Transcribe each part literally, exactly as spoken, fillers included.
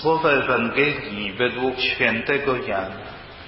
Słowa Ewangelii według świętego Jana.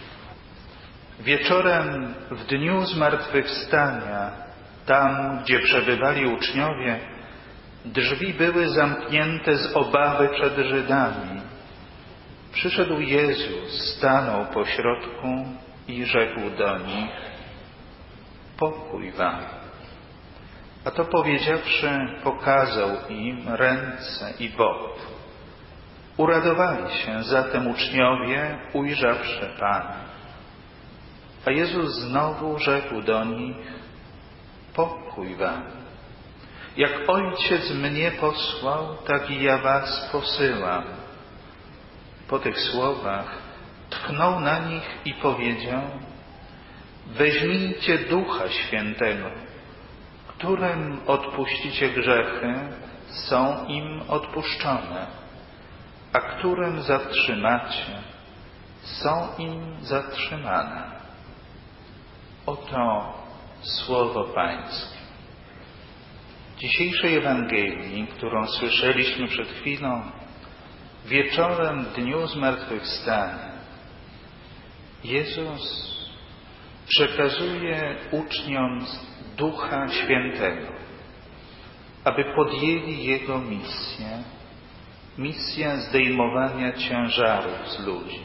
Wieczorem w dniu zmartwychwstania, tam gdzie przebywali uczniowie, drzwi były zamknięte z obawy przed Żydami. Przyszedł Jezus, stanął pośrodku i rzekł do nich: pokój wam. A to powiedziawszy, pokazał im ręce i bok. Uradowali się zatem uczniowie, ujrzawszy Pana. A Jezus znowu rzekł do nich: pokój wam. Jak Ojciec mnie posłał, tak i ja was posyłam. Po tych słowach tchnął na nich i powiedział: weźmijcie Ducha Świętego. Którym odpuścicie grzechy, są im odpuszczone, a którym zatrzymacie, są im zatrzymane. Oto słowo Pańskie. W dzisiejszej Ewangelii, którą słyszeliśmy przed chwilą, wieczorem w dniu zmartwychwstania, Jezus przekazuje uczniom Ducha Świętego, aby podjęli Jego misję, misję zdejmowania ciężarów z ludzi,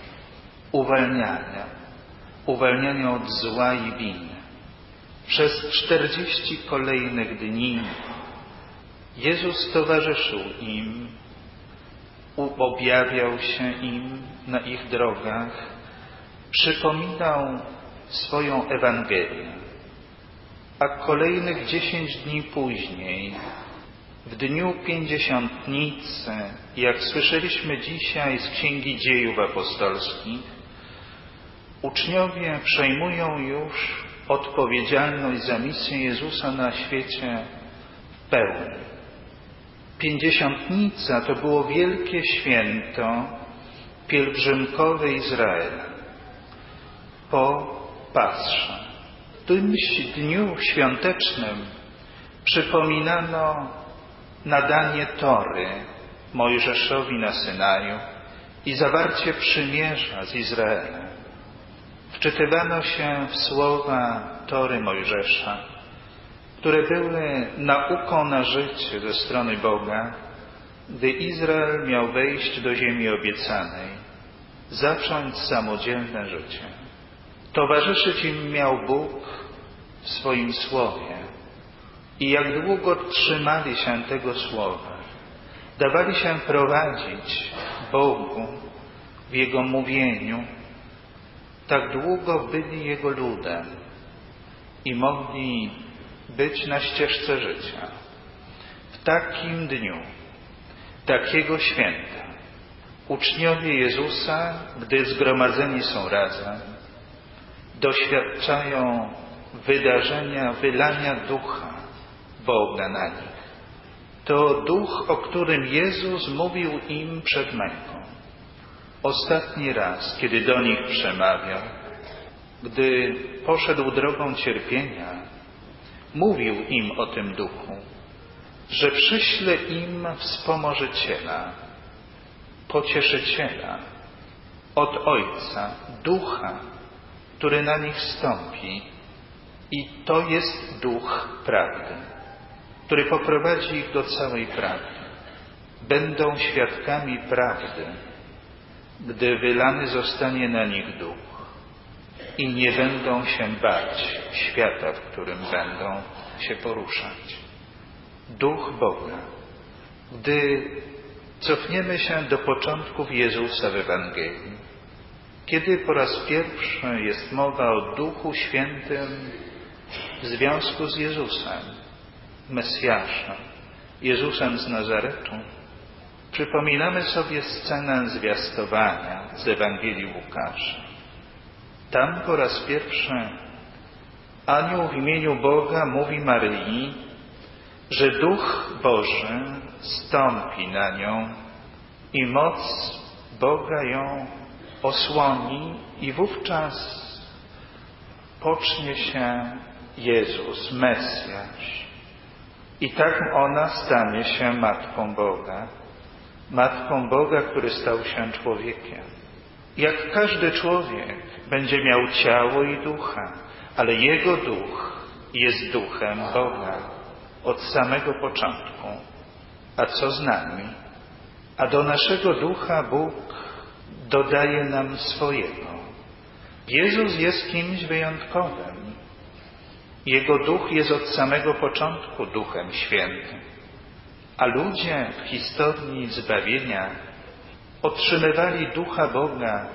uwalniania, uwalniania od zła i winy. Przez czterdzieści kolejnych dni Jezus towarzyszył im, objawiał się im na ich drogach, przypominał swoją Ewangelię. A kolejnych dziesięć dni później, w dniu Pięćdziesiątnicy, jak słyszeliśmy dzisiaj z Księgi Dziejów Apostolskich, uczniowie przejmują już odpowiedzialność za misję Jezusa na świecie w pełni. Pięćdziesiątnica to było wielkie święto pielgrzymkowe Izraela po Pasrze. W tym dniu świątecznym przypominano nadanie Tory Mojżeszowi na Synaju i zawarcie przymierza z Izraelem. Wczytywano się w słowa Tory Mojżesza, które były nauką na życie ze strony Boga, gdy Izrael miał wejść do ziemi obiecanej, zacząć samodzielne życie. Towarzyszyć im miał Bóg w swoim słowie i jak długo trzymali się tego słowa, dawali się prowadzić Bogu w Jego mówieniu, tak długo byli Jego ludem i mogli być na ścieżce życia. W takim dniu, takiego święta, uczniowie Jezusa, gdy zgromadzeni są razem, doświadczają wydarzenia wylania Ducha Boga na nich. To Duch, o którym Jezus mówił im przed męką. Ostatni raz, kiedy do nich przemawiał, gdy poszedł drogą cierpienia, mówił im o tym Duchu, że przyśle im wspomożyciela, pocieszyciela od Ojca, Ducha, który na nich wstąpi, i to jest Duch prawdy, który poprowadzi ich do całej prawdy. Będą świadkami prawdy, gdy wylany zostanie na nich Duch i nie będą się bać świata, w którym będą się poruszać. Duch Boga. Gdy cofniemy się do początków Jezusa w Ewangelii, kiedy po raz pierwszy jest mowa o Duchu Świętym w związku z Jezusem, Mesjaszem, Jezusem z Nazaretu, przypominamy sobie scenę zwiastowania z Ewangelii Łukasza. Tam po raz pierwszy anioł w imieniu Boga mówi Maryi, że Duch Boży stąpi na nią i moc Boga ją osłoni i wówczas pocznie się Jezus, Mesjasz. I tak ona stanie się Matką Boga, Matką Boga, który stał się człowiekiem. Jak każdy człowiek będzie miał ciało i ducha, ale jego duch jest duchem Boga od samego początku. A co z nami? A do naszego ducha Bóg dodaje nam swojego. Jezus jest kimś wyjątkowym. Jego duch jest od samego początku Duchem Świętym. A ludzie w historii zbawienia otrzymywali Ducha Boga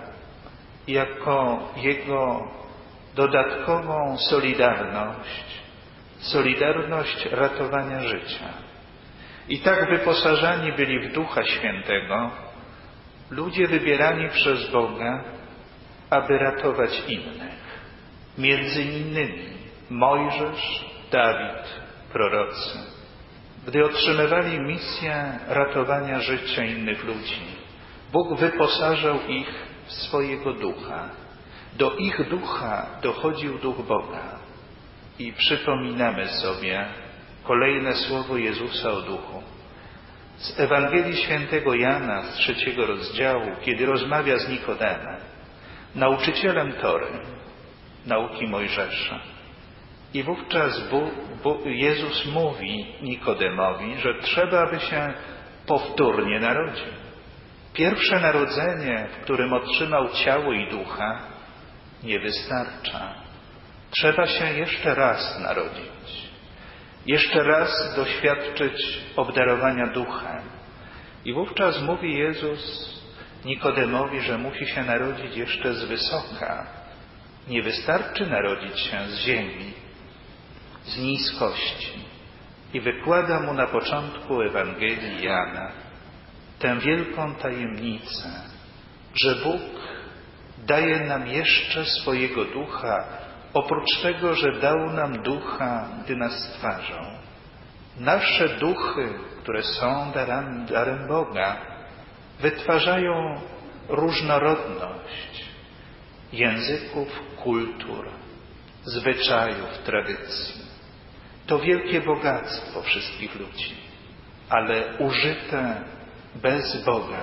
jako Jego dodatkową solidarność, solidarność ratowania życia. I tak wyposażani byli w Ducha Świętego ludzie wybierani przez Boga, aby ratować innych. Między innymi Mojżesz, Dawid, prorocy. Gdy otrzymywali misję ratowania życia innych ludzi, Bóg wyposażał ich w swojego ducha. Do ich ducha dochodził duch Boga. I przypominamy sobie kolejne słowo Jezusa o duchu. Z Ewangelii Świętego Jana z trzeciego rozdziału, kiedy rozmawia z Nikodemem, nauczycielem Tory, nauki Mojżesza. I wówczas Bóg, Bóg, Jezus mówi Nikodemowi, że trzeba, by się powtórnie narodził. Pierwsze narodzenie, w którym otrzymał ciało i ducha, nie wystarcza. Trzeba się jeszcze raz narodzić. Jeszcze raz doświadczyć obdarowania duchem. I wówczas mówi Jezus Nikodemowi, że musi się narodzić jeszcze z wysoka. Nie wystarczy narodzić się z ziemi, z niskości. I wykłada mu na początku Ewangelii Jana tę wielką tajemnicę, że Bóg daje nam jeszcze swojego ducha, oprócz tego, że dał nam ducha, gdy nas stwarzał. Nasze duchy, które są darem, darem Boga, wytwarzają różnorodność języków, kultur, zwyczajów, tradycji. To wielkie bogactwo wszystkich ludzi, ale użyte bez Boga,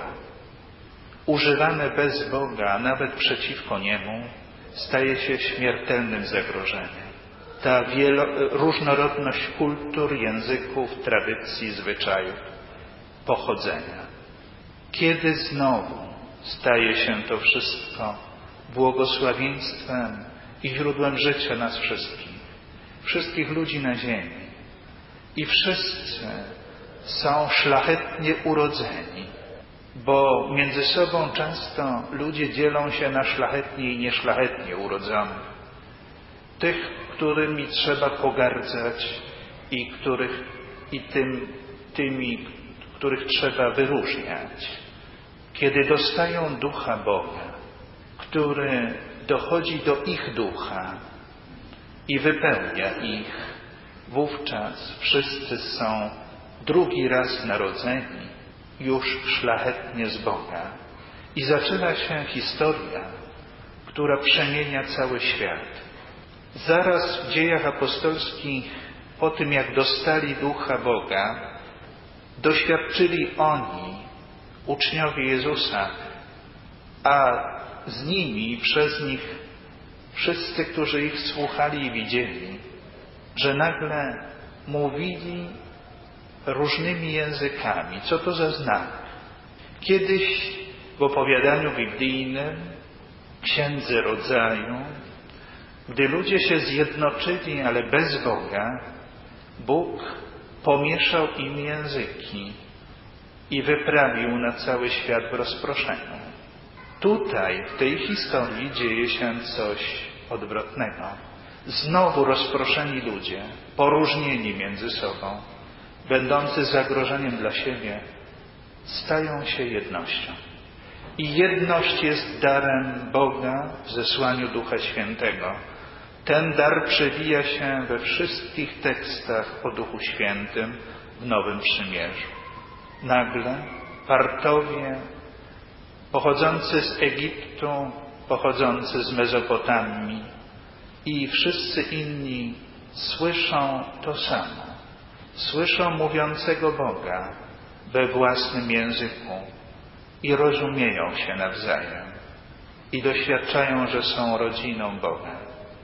używane bez Boga, a nawet przeciwko Niemu, staje się śmiertelnym zagrożeniem. Ta wielo, różnorodność kultur, języków, tradycji, zwyczajów, pochodzenia. Kiedy znowu staje się to wszystko błogosławieństwem i źródłem życia nas wszystkich, wszystkich ludzi na ziemi. I wszyscy są szlachetnie urodzeni, bo między sobą często ludzie dzielą się na szlachetnie i nieszlachetnie urodzonych. Tych, którymi trzeba pogardzać i których i tym, tymi, których trzeba wyróżniać. Kiedy dostają ducha Boga, który dochodzi do ich ducha i wypełnia ich, wówczas wszyscy są drugi raz narodzeni już szlachetnie z Boga. I zaczyna się historia, która przemienia cały świat. Zaraz w dziejach apostolskich, po tym jak dostali ducha Boga, doświadczyli oni, uczniowie Jezusa, a z nimi i przez nich wszyscy, którzy ich słuchali i widzieli, że nagle mówili różnymi językami. Co to za znak? Kiedyś w opowiadaniu biblijnym, Księdze Rodzaju, gdy ludzie się zjednoczyli, ale bez Boga, Bóg pomieszał im języki i wyprawił na cały świat w rozproszeniu. Tutaj, w tej historii dzieje się coś odwrotnego. Znowu rozproszeni ludzie, poróżnieni między sobą, będący zagrożeniem dla siebie, stają się jednością. I jedność jest darem Boga w zesłaniu Ducha Świętego. Ten dar przewija się we wszystkich tekstach o Duchu Świętym w Nowym Przymierzu. Nagle Partowie, pochodzący z Egiptu, pochodzący z Mezopotamii i wszyscy inni słyszą to samo. Słyszą mówiącego Boga, we własnym języku i rozumieją się nawzajem i doświadczają, że są rodziną Boga.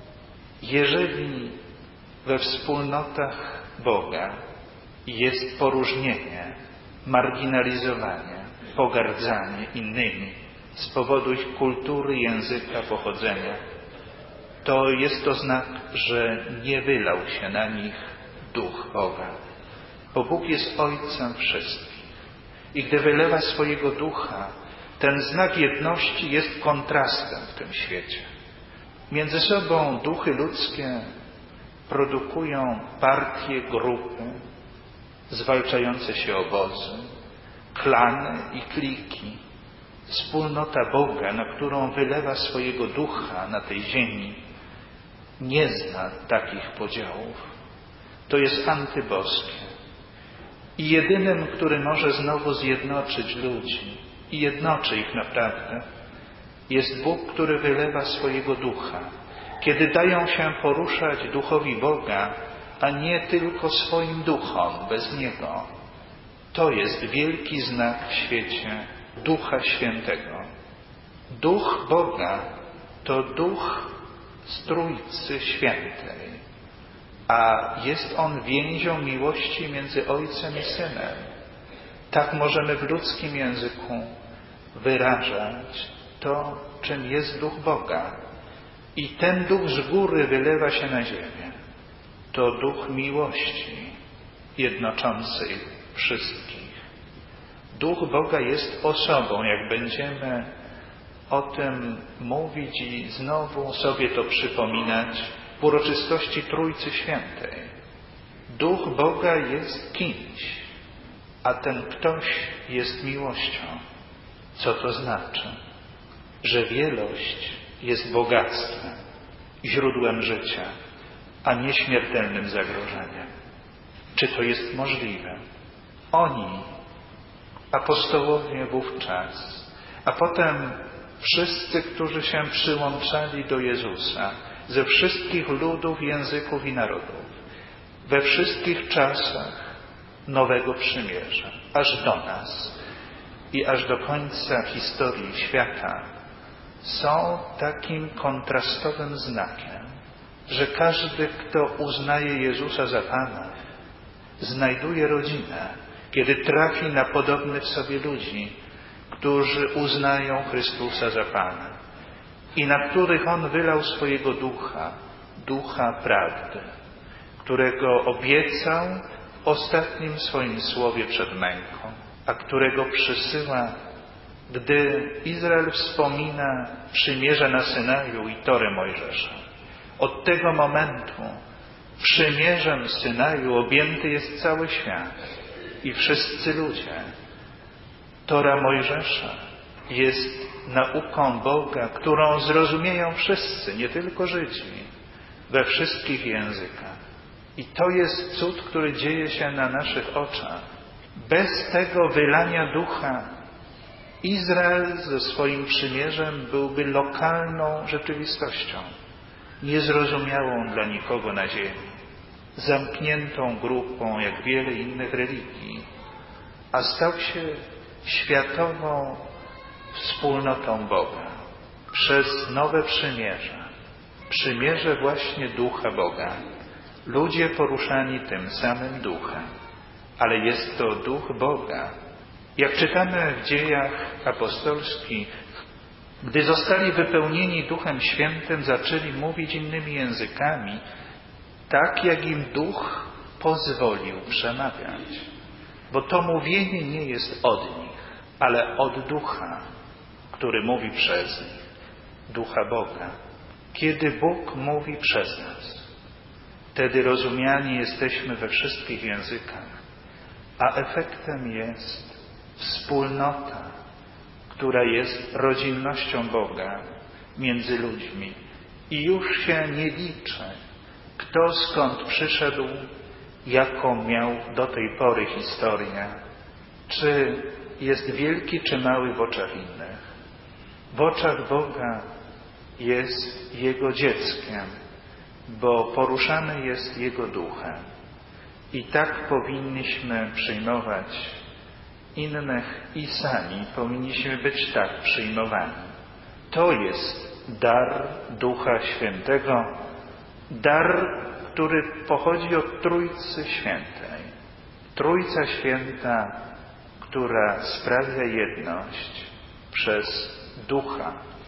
Jeżeli we wspólnotach Boga jest poróżnienie, marginalizowanie, pogardzanie innymi z powodu ich kultury, języka, pochodzenia, to jest to znak, że nie wylał się na nich Duch Boga. Bo Bóg jest Ojcem wszystkich. I gdy wylewa swojego Ducha, ten znak jedności jest kontrastem w tym świecie. Między sobą duchy ludzkie produkują partie, grupy, zwalczające się obozy, klany i kliki. Wspólnota Boga, na którą wylewa swojego Ducha na tej ziemi, nie zna takich podziałów. To jest antyboskie. I jedynym, który może znowu zjednoczyć ludzi i jednoczy ich naprawdę, jest Bóg, który wylewa swojego Ducha, kiedy dają się poruszać Duchowi Boga, a nie tylko swoim duchom bez Niego. To jest wielki znak w świecie Ducha Świętego. Duch Boga to Duch z Trójcy Świętej, a jest On więzią miłości między Ojcem i Synem. Tak możemy w ludzkim języku wyrażać to, czym jest Duch Boga. I ten Duch z góry wylewa się na ziemię. To Duch miłości jednoczącej wszystkich. Duch Boga jest osobą, jak będziemy o tym mówić i znowu sobie to przypominać w uroczystości Trójcy Świętej. Duch Boga jest kimś, a ten ktoś jest miłością. Co to znaczy? Że wielość jest bogactwem, źródłem życia, a nie śmiertelnym zagrożeniem. Czy to jest możliwe? Oni, apostołowie wówczas, a potem wszyscy, którzy się przyłączali do Jezusa ze wszystkich ludów, języków i narodów, we wszystkich czasach Nowego Przymierza, aż do nas i aż do końca historii świata, są takim kontrastowym znakiem, że każdy, kto uznaje Jezusa za Pana, znajduje rodzinę, kiedy trafi na podobnych sobie ludzi, którzy uznają Chrystusa za Pana i na których On wylał swojego Ducha, Ducha Prawdy, którego obiecał w ostatnim swoim słowie przed męką, a którego przysyła, gdy Izrael wspomina przymierze na Synaju i Torę Mojżesza. Od tego momentu przymierzem Synaju objęty jest cały świat i wszyscy ludzie. Tora Mojżesza jest nauką Boga, którą zrozumieją wszyscy, nie tylko Żydzi, we wszystkich językach. I to jest cud, który dzieje się na naszych oczach. Bez tego wylania Ducha Izrael ze swoim przymierzem byłby lokalną rzeczywistością, niezrozumiałą dla nikogo na ziemi, zamkniętą grupą jak wiele innych religii, a stał się światową wspólnotą Boga przez nowe przymierze, przymierze właśnie Ducha Boga. Ludzie poruszani tym samym Duchem, ale jest to Duch Boga. Jak czytamy w Dziejach Apostolskich, gdy zostali wypełnieni Duchem Świętym, zaczęli mówić innymi językami, tak jak im Duch pozwolił przemawiać. Bo to mówienie nie jest od nich, ale od Ducha, który mówi przez nich, Ducha Boga. Kiedy Bóg mówi przez nas, wtedy rozumiani jesteśmy we wszystkich językach, a efektem jest wspólnota, która jest rodzinnością Boga między ludźmi. I już się nie liczy, kto skąd przyszedł, jaką miał do tej pory historię, czy jest wielki, czy mały w oczach innych. W oczach Boga jest Jego dzieckiem, bo poruszany jest Jego Duchem. I tak powinniśmy przyjmować innych i sami powinniśmy być tak przyjmowani. To jest dar Ducha Świętego, dar, który pochodzi od Trójcy Świętej. Trójca Święta, która sprawia jedność przez Ducha